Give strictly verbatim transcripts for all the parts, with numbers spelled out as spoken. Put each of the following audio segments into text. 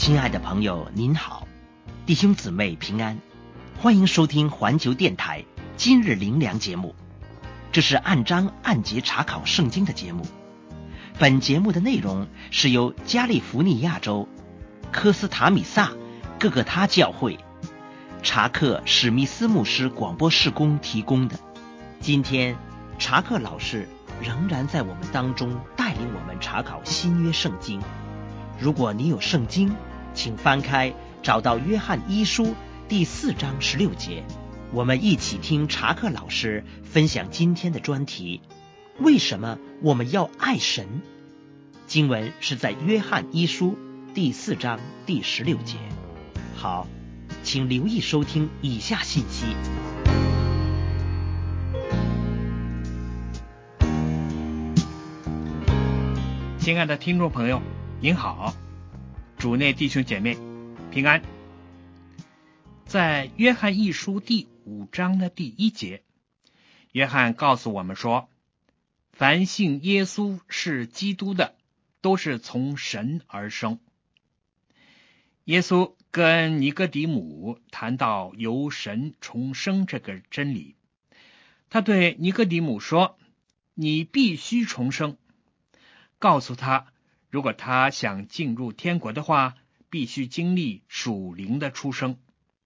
亲爱的朋友您好，弟兄姊妹平安，欢迎收听环球电台今日灵粮节目。这是按章按节查考圣经的节目。本节目的内容是由加利福尼亚州科斯塔米萨各个他教会查克史密斯牧师广播事工提供的。今天查克老师仍然在我们当中带领我们查考新约圣经。如果你有圣经，请翻开找到约翰一书第四章十六节，我们一起听查克老师分享今天的专题：为什么我们要爱神？经文是在约翰一书第四章第十六节。好，请留意收听以下信息。 亲爱的听众朋友，您好，主内弟兄姐妹平安。在约翰一书第五章的第一节，约翰告诉我们说，凡信耶稣是基督的，都是从神而生。耶稣跟尼哥底母谈到由神重生这个真理，他对尼哥底母说，你必须重生，告诉他，如果他想进入天国的话，必须经历属灵的出生。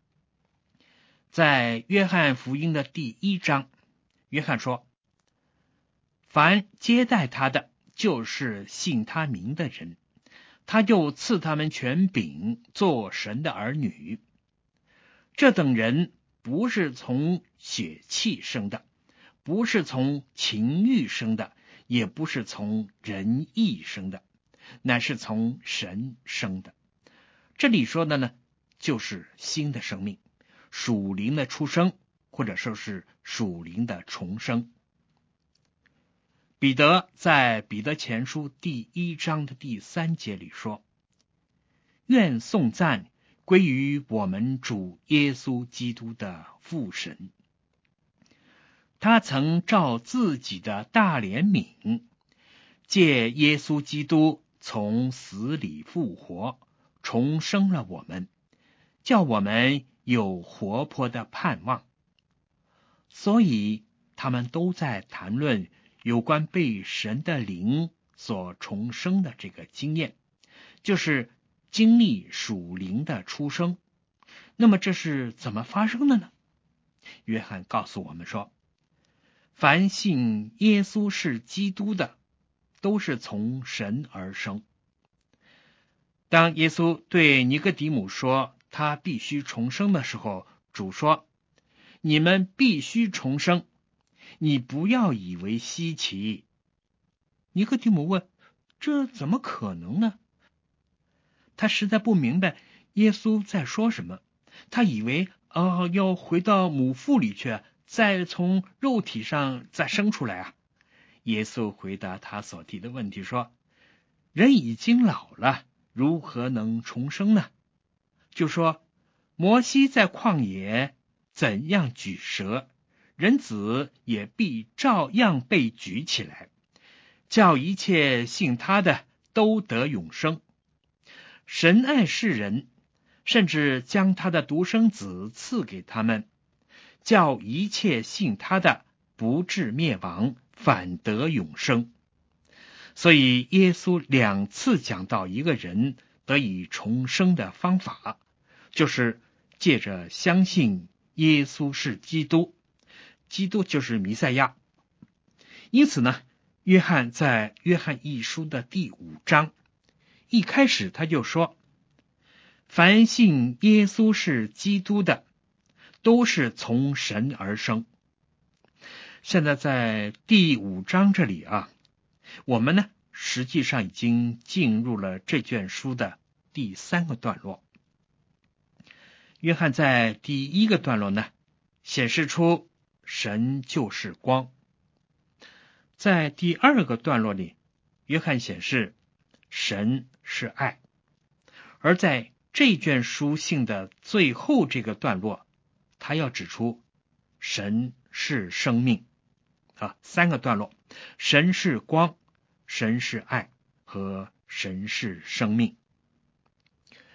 在约翰福音的第一章，约翰说，凡接待他的，就是信他名的人，他就赐他们权柄做神的儿女。这等人不是从血气生的，不是从情欲生的，也不是从人意生的，乃是从神生的。这里说的呢，就是新的生命，属灵的出生，或者说是属灵的重生。彼得在彼得前书第一章的第三节里说，愿颂赞归于我们主耶稣基督的父神，他曾照自己的大怜悯，借耶稣基督从死里复活，重生了我们，叫我们有活泼的盼望。所以他们都在谈论有关被神的灵所重生的这个经验，就是经历属灵的出生。那么这是怎么发生的呢？约翰告诉我们说，凡信耶稣是基督的，都是从神而生。当耶稣对尼哥底母说他必须重生的时候，主说，你们必须重生，你不要以为稀奇。尼哥底母问，这怎么可能呢？他实在不明白耶稣在说什么，他以为哦，要回到母腹里去，再从肉体上再生出来啊。耶稣回答他所提的问题说，人已经老了，如何能重生呢？就说摩西在旷野怎样举蛇，人子也必照样被举起来，叫一切信他的都得永生。神爱世人，甚至将他的独生子赐给他们，叫一切信他的不至灭亡，反得永生。所以耶稣两次讲到一个人得以重生的方法，就是借着相信耶稣是基督，基督就是弥赛亚。因此呢，约翰在约翰一书的第五章一开始他就说，凡信耶稣是基督的，都是从神而生。现在在第五章这里啊，我们呢实际上已经进入了这卷书的第三个段落。约翰在第一个段落呢，显示出神就是光。在第二个段落里，约翰显示神是爱。而在这卷书信的最后这个段落，他要指出神是生命啊，三个段落，神是光，神是爱和神是生命。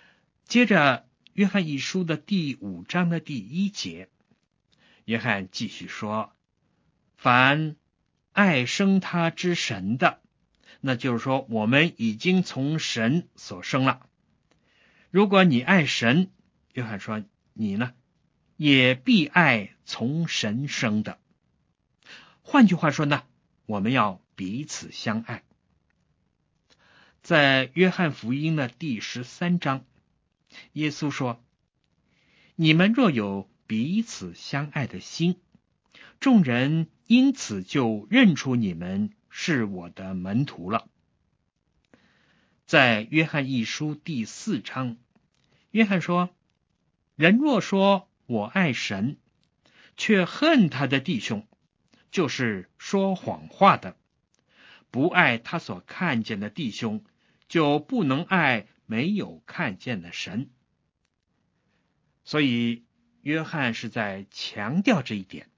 接着约翰一书的第五章的第一节，约翰继续说，凡爱生他之神的，那就是说我们已经从神所生了。如果你爱神，约翰说你呢也必爱从神生的。换句话说呢，我们要彼此相爱。在约翰福音的第十三章，耶稣说，你们若有彼此相爱的心，众人因此就认出你们是我的门徒了。在约翰一书第四章，约翰说，人若说我爱神，却恨他的弟兄，就是说谎话的。不爱他所看见的弟兄，就不能爱没有看见的神。所以约翰是在强调这一点。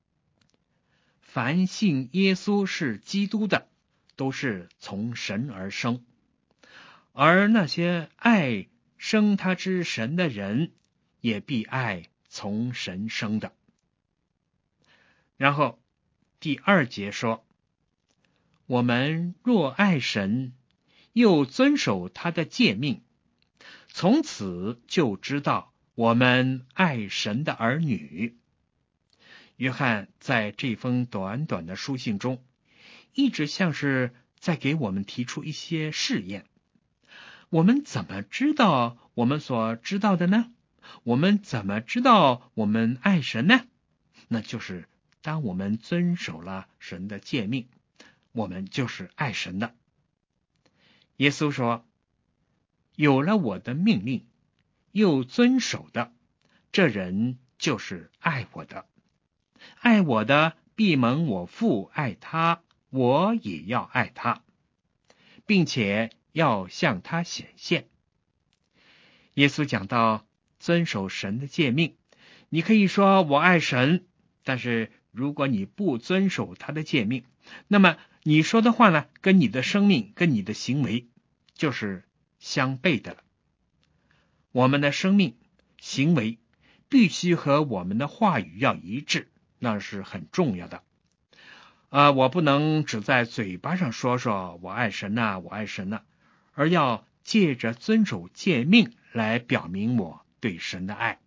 凡信耶稣是基督的，都是从神而生，而那些爱生他之神的人，也必爱从神生的。然后第二节说，我们若爱神，又遵守他的诫命，从此就知道我们爱神的儿女。约翰在这封短短的书信中，一直像是在给我们提出一些试验。我们怎么知道我们所知道的呢？我们怎么知道我们爱神呢？那就是当我们遵守了神的诫命，我们就是爱神的。耶稣说，有了我的命令，又遵守的，这人就是爱我的。爱我的，必蒙我父爱他，我也要爱他，并且要向他显现。耶稣讲到遵守神的诫命，你可以说我爱神，但是如果你不遵守他的诫命，那么你说的话呢，跟你的生命跟你的行为就是相悖的了。我们的生命行为必须和我们的话语要一致，那是很重要的。啊、呃，我不能只在嘴巴上说说我爱神呐、啊，我爱神呐、啊，而要借着遵守诫命来表明我对神的爱。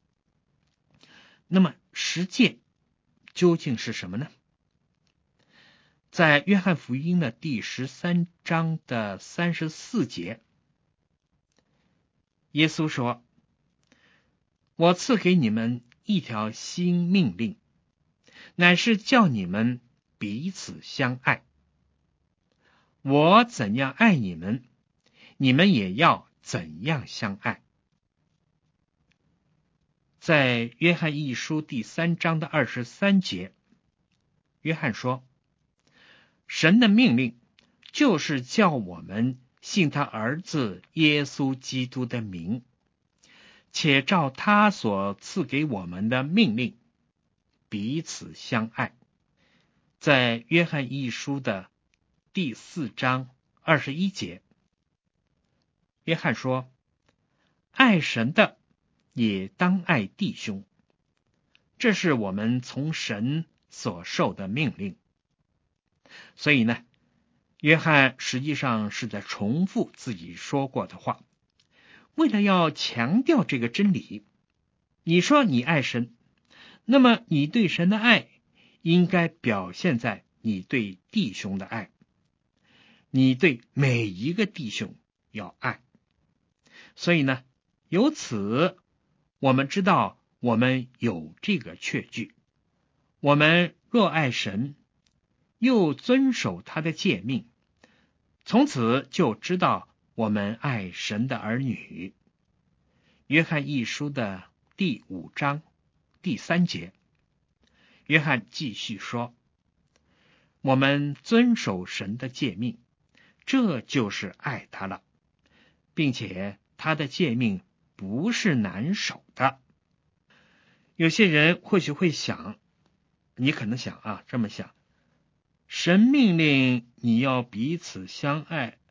那么实践究竟是什么呢？在约翰福音的第十三章的三十四节，耶稣说，我赐给你们一条新命令，乃是叫你们彼此相爱。我怎样爱你们，你们也要怎样相爱。在约翰一书第三章的二十三节，约翰说，神的命令就是叫我们信他儿子耶稣基督的名，且照他所赐给我们的命令彼此相爱。在约翰一书的第四章二十一节，约翰说，爱神的也当爱弟兄，这是我们从神所受的命令。所以呢，约翰实际上是在重复自己说过的话。为了要强调这个真理，你说你爱神，那么你对神的爱应该表现在你对弟兄的爱，你对每一个弟兄要爱。所以呢，由此我们知道我们有这个确据，我们若爱神，又遵守他的诫命，从此就知道我们爱神的儿女。约翰一书的第五章第三节，约翰继续说，我们遵守神的诫命，这就是爱他了，并且他的诫命不是难守的。有些人或许会想，你可能想啊，这么想，神命令你要彼此相爱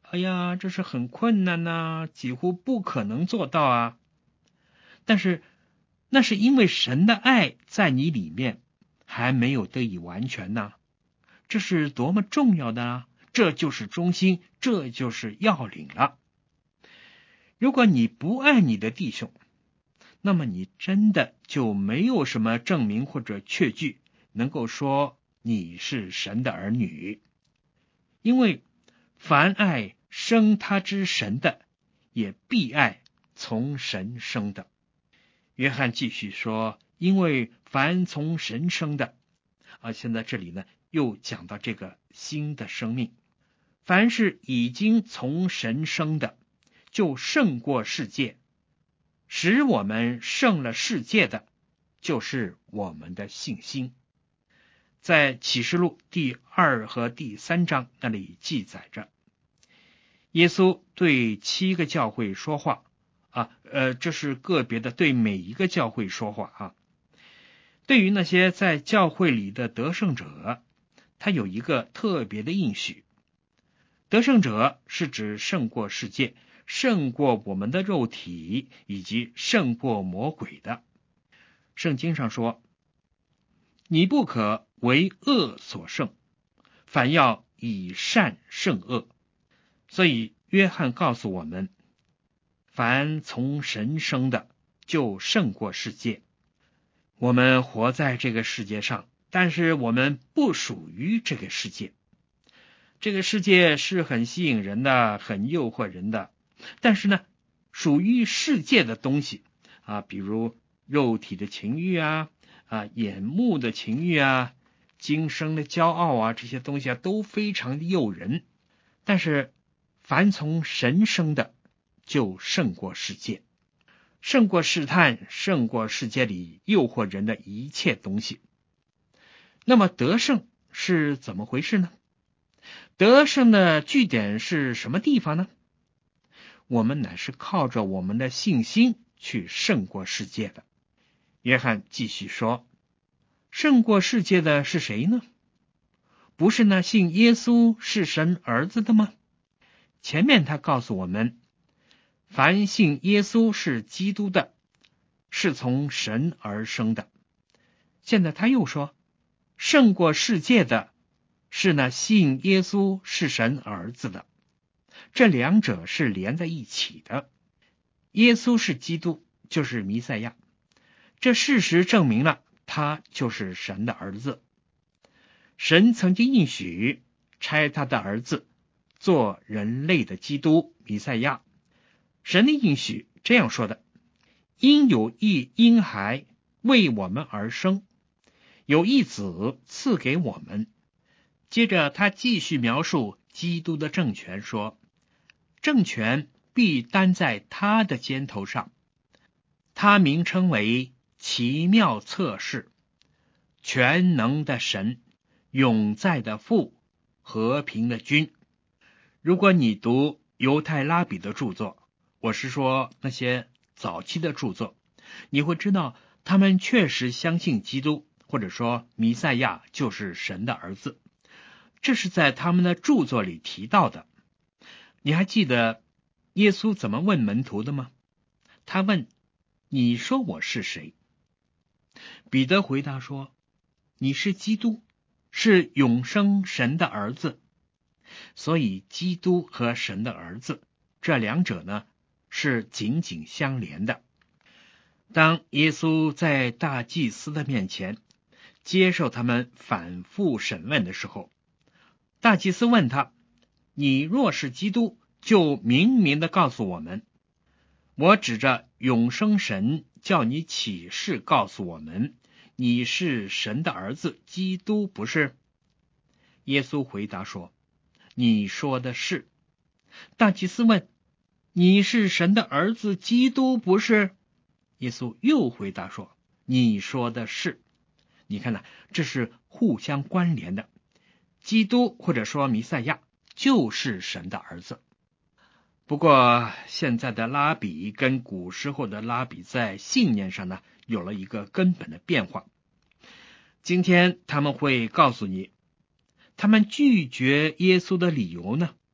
哎呀，这是很困难呐，几乎不可能做到啊。但是那是因为神的爱在你里面还没有得以完全呢，这是多么重要的啊！这就是中心，这就是要领了。如果你不爱你的弟兄，那么你真的就没有什么证明或者确据能够说你是神的儿女，因为凡爱生他之神的，也必爱从神生的。约翰继续说，因为凡从神生的，啊，现在这里呢又讲到这个新的生命，凡是已经从神生的，就胜过世界，使我们胜了世界的，就是我们的信心。在启示录第二和第三章那里记载着，耶稣对七个教会说话啊，呃，这是个别的对每一个教会说话啊。对于那些在教会里的得胜者，他有一个特别的应许。得胜者是指胜过世界，胜过我们的肉体，以及胜过魔鬼的。圣经上说，你不可为恶所胜，反要以善胜恶。所以约翰告诉我们，凡从神生的，就胜过世界。我们活在这个世界上，但是我们不属于这个世界。这个世界是很吸引人的，很诱惑人的，但是呢，属于世界的东西啊，比如肉体的情欲啊，啊，眼目的情欲啊，今生的骄傲啊，这些东西啊，都非常的诱人。但是凡从神生的，就胜过世界，胜过试探，胜过世界里诱惑人的一切东西。那么得胜是怎么回事呢？得胜的据点是什么地方呢？我们乃是靠着我们的信心去胜过世界的。约翰继续说，胜过世界的是谁呢？不是那信耶稣是神儿子的吗？前面他告诉我们，凡信耶稣是基督的，是从神而生的。现在他又说，胜过世界的是那信耶稣是神儿子的。这两者是连在一起的。耶稣是基督，就是弥赛亚，这事实证明了他就是神的儿子。神曾经应许差他的儿子做人类的基督弥赛亚。神的应许这样说的，因有一婴孩为我们而生，有一子赐给我们。接着他继续描述基督的政权，说政权必担在他的肩头上，他名称为奇妙策士，全能的神，永在的父，和平的君。如果你读犹太拉比的著作，我是说那些早期的著作，你会知道他们确实相信基督，或者说弥赛亚就是神的儿子，这是在他们的著作里提到的。你还记得耶稣怎么问门徒的吗？他问，你说我是谁？彼得回答说，你是基督，是永生神的儿子。所以基督和神的儿子这两者呢，是紧紧相连的。当耶稣在大祭司的面前接受他们反复审问的时候，大祭司问他，你若是基督，就明明的告诉我们。我指着永生神叫你起誓告诉我们，你是神的儿子，基督不是？耶稣回答说，你说的是。大祭司问，你是神的儿子，基督不是？耶稣又回答说，你说的是。你看呐，这是互相关联的。基督或者说弥赛亚就是神的儿子。不过现在的拉比跟古时候的拉比在信念上呢，有了一个根本的变化。今天他们会告诉你，他们拒绝耶稣的理由呢，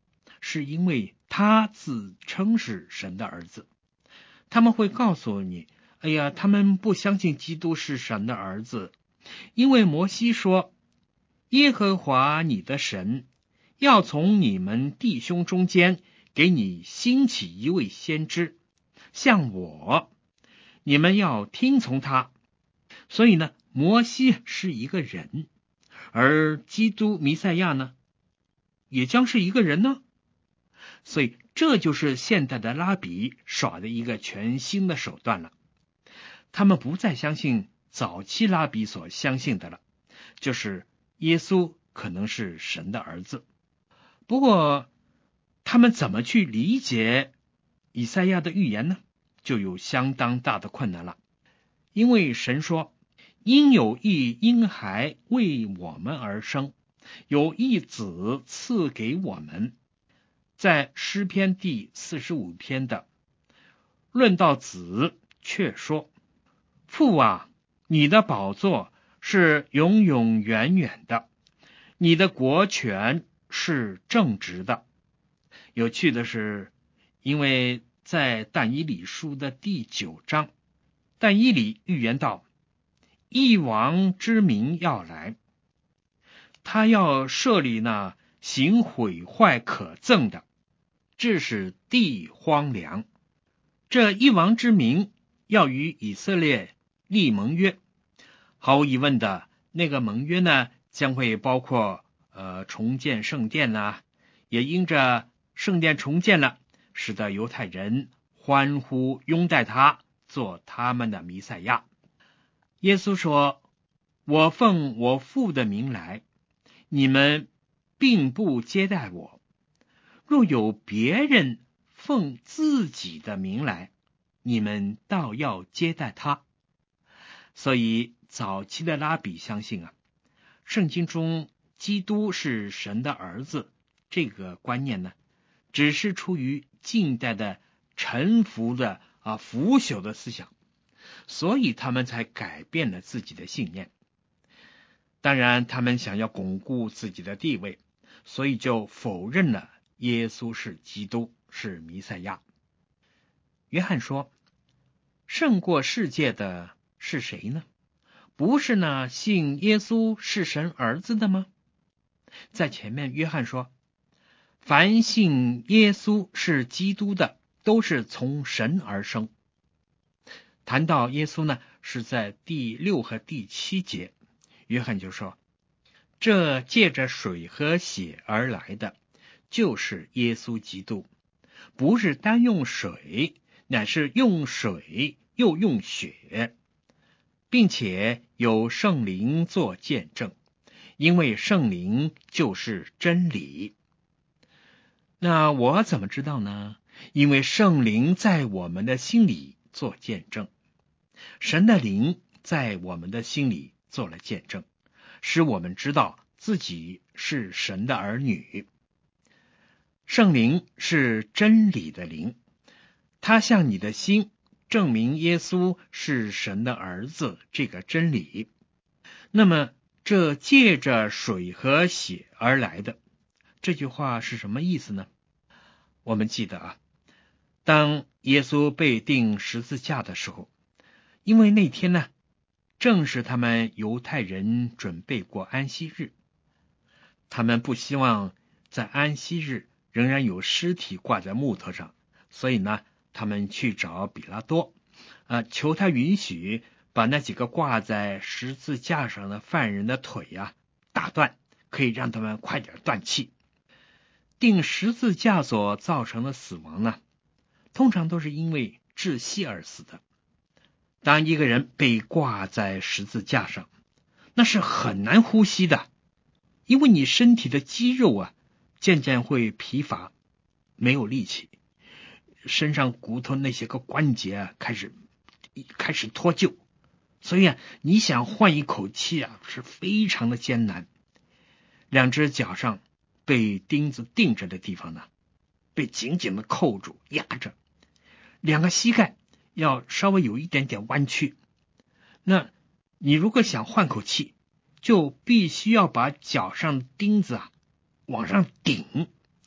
是因为他自称是神的儿子。他们会告诉你，哎呀，他们不相信基督是神的儿子，因为摩西说，耶和华你的神要从你们弟兄中间给你兴起一位先知，像我，你们要听从他。所以呢，摩西是一个人，而基督弥赛亚呢，也将是一个人呢。所以这就是现代的拉比耍的一个全新的手段了。他们不再相信早期拉比所相信的了，就是耶稣可能是神的儿子。不过他们怎么去理解以赛亚的预言呢？就有相当大的困难了。因为神说，因有一婴孩为我们而生，有一子赐给我们。在诗篇第四十五篇的论到子，却说，父啊，你的宝座是永永远远的，你的国权是正直的。有趣的是，因为在但以理书的第九章，但以理预言到，一王之名要来，他要设立那行毁坏可憎的，致使地荒凉。这一王之名要与以色列立盟约，毫无疑问的，那个盟约呢，将会包括呃重建圣殿啦、啊，也因着圣殿重建了，使得犹太人欢呼拥戴他做他们的弥赛亚。耶稣说，我奉我父的名来，你们并不接待我，若有别人奉自己的名来，你们倒要接待他。所以早期的拉比相信啊，圣经中基督是神的儿子这个观念呢，只是出于近代的臣服的啊腐朽的思想，所以他们才改变了自己的信念。当然他们想要巩固自己的地位，所以就否认了耶稣是基督，是弥赛亚。约翰说，胜过世界的是谁呢？不是那信耶稣是神儿子的吗？在前面约翰说，凡信耶稣是基督的，都是从神而生。谈到耶稣呢，是在第六和第七节，约翰就说，这借着水和血而来的，就是耶稣基督，不是单用水，乃是用水又用血，并且有圣灵做见证，因为圣灵就是真理。那我怎么知道呢？因为圣灵在我们的心里做见证，神的灵在我们的心里做了见证，使我们知道自己是神的儿女。圣灵是真理的灵，他向你的心证明耶稣是神的儿子这个真理。那么这借着水和血而来的，这句话是什么意思呢？我们记得啊，当耶稣被钉十字架的时候，因为那天呢，正是他们犹太人准备过安息日，他们不希望在安息日仍然有尸体挂在木头上，所以呢，他们去找比拉多，呃，求他允许把那几个挂在十字架上的犯人的腿啊打断，可以让他们快点断气。钉十字架所造成的死亡呢，通常都是因为窒息而死的。当一个人被挂在十字架上，那是很难呼吸的，因为你身体的肌肉啊渐渐会疲乏，没有力气，身上骨头那些个关节啊开始开始脱臼，所以啊，你想换一口气啊是非常的艰难。两只脚上被钉子钉着的地方呢，被紧紧的扣住压着，两个膝盖要稍微有一点点弯曲。那你如果想换口气，就必须要把脚上的钉子啊往上顶，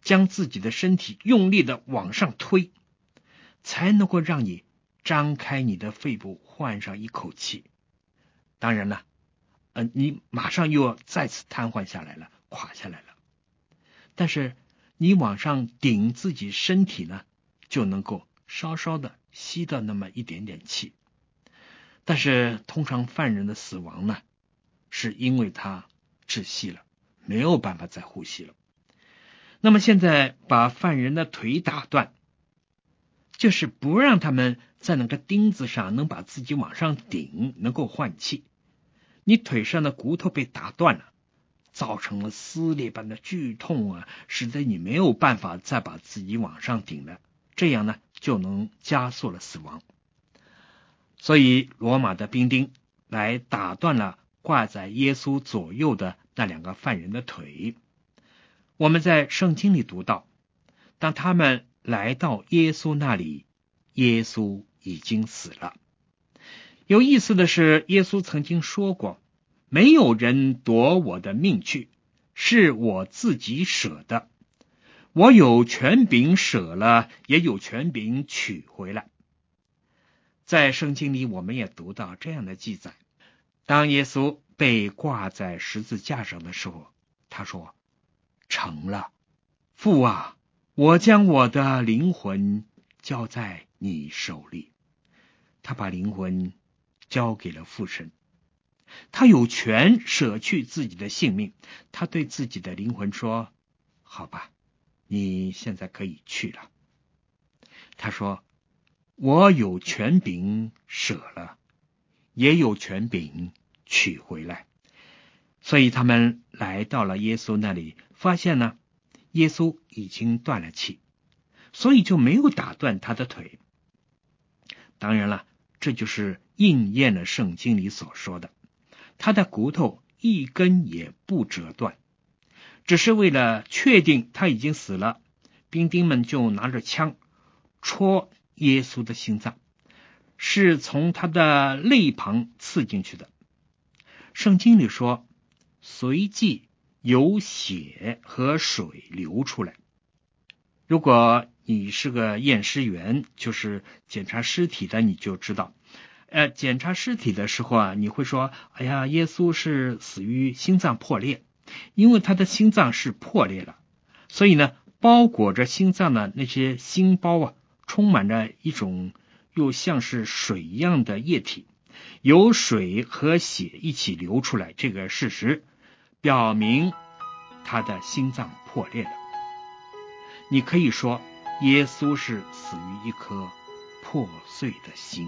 将自己的身体用力的往上推，才能够让你张开你的肺部换上一口气。当然了，呃，你马上又要再次瘫痪下来了，垮下来了。但是你往上顶自己身体呢，就能够稍稍的吸到那么一点点气。但是通常犯人的死亡呢，是因为他窒息了，没有办法再呼吸了。那么现在把犯人的腿打断，就是不让他们在那个钉子上能把自己往上顶，能够换气。你腿上的骨头被打断了，造成了撕裂般的剧痛啊，使得你没有办法再把自己往上顶了，这样呢就能加速了死亡。所以罗马的兵丁来打断了挂在耶稣左右的那两个犯人的腿。我们在圣经里读到，当他们来到耶稣那里，耶稣已经死了。有意思的是，耶稣曾经说过，没有人夺我的命去，是我自己舍的。我有权柄舍了，也有权柄取回来。在圣经里我们也读到这样的记载，当耶稣被挂在十字架上的时候，他说，成了，父啊，我将我的灵魂交在你手里。他把灵魂交给了父神，他有权舍去自己的性命。他对自己的灵魂说，好吧，你现在可以去了。他说，我有权柄舍了，也有权柄取回来。所以他们来到了耶稣那里，发现呢，耶稣已经断了气，所以就没有打断他的腿。当然了，这就是应验了圣经里所说的，他的骨头一根也不折断。只是为了确定他已经死了，兵丁们就拿着枪戳耶稣的心脏，是从他的肋旁刺进去的。圣经里说，随即有血和水流出来。如果你是个验尸员，就是检查尸体的，你就知道，呃，检查尸体的时候啊，你会说，哎呀，耶稣是死于心脏破裂，因为他的心脏是破裂了，所以呢，包裹着心脏的那些心包啊，充满着一种又像是水一样的液体，有水和血一起流出来，这个事实表明他的心脏破裂了。你可以说，耶稣是死于一颗破碎的心。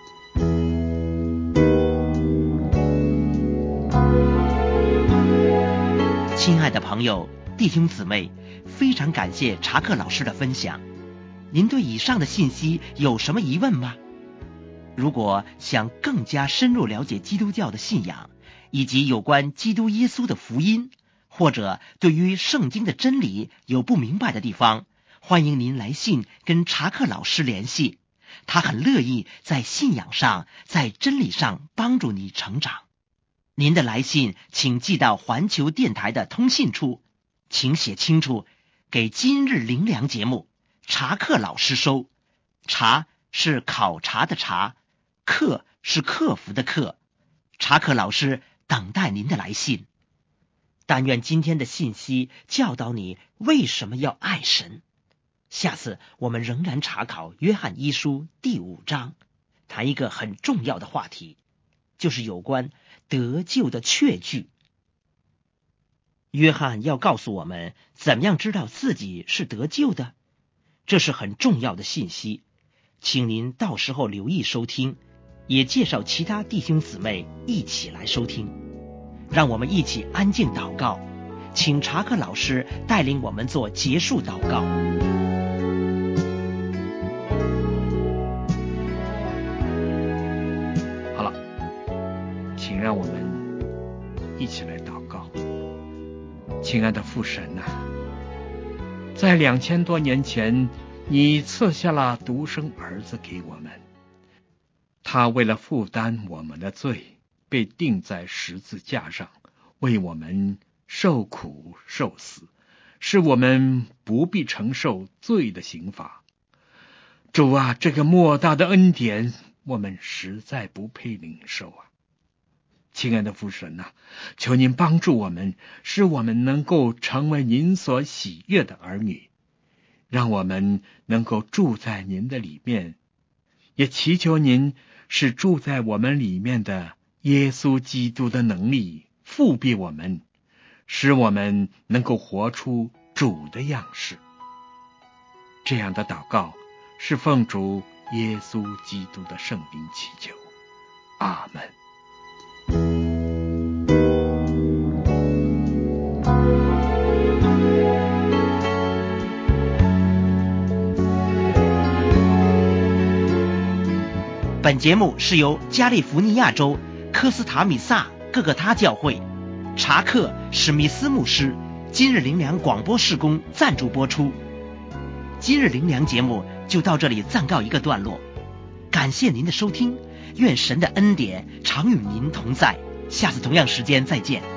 亲爱的朋友、弟兄姊妹，非常感谢查克老师的分享。您对以上的信息有什么疑问吗？如果想更加深入了解基督教的信仰，以及有关基督耶稣的福音，或者对于圣经的真理有不明白的地方，欢迎您来信跟查克老师联系，他很乐意在信仰上、在真理上帮助你成长。您的来信请寄到环球电台的通信处，请写清楚，给今日灵粮节目查克老师收。查是考察的查，克是克服的克。查克老师等待您的来信。但愿今天的信息教导你为什么要爱神。下次我们仍然查考约翰一书第五章，谈一个很重要的话题，就是有关得救的确据。约翰要告诉我们怎么样知道自己是得救的，这是很重要的信息，请您到时候留意收听，也介绍其他弟兄姊妹一起来收听。让我们一起安静祷告，请查克老师带领我们做结束祷告。 好了，请让我们一起来祷告。亲爱的父神啊，在两千多年前，你赐下了独生儿子给我们，他为了负担我们的罪，被钉在十字架上，为我们受苦受死， 使我们不必承受罪的刑罚。主啊，这个莫大的恩典，我们实在不配领受啊！亲爱的父神啊，求您帮助我们，使我们能够成为您所喜悦的儿女，让我们能够住在您的里面，也祈求您使住在我们里面的耶稣基督的能力复庇我们，使我们能够活出主的样式。这样的祷告是奉主耶稣基督的圣名祈求，阿们。 本节目是由加利福尼亚州科斯塔米萨各个他教会查克史密斯牧师今日灵粮广播事工赞助播出。今日灵粮节目就到这里暂告一个段落，感谢您的收听，愿神的恩典常与您同在，下次同样时间再见。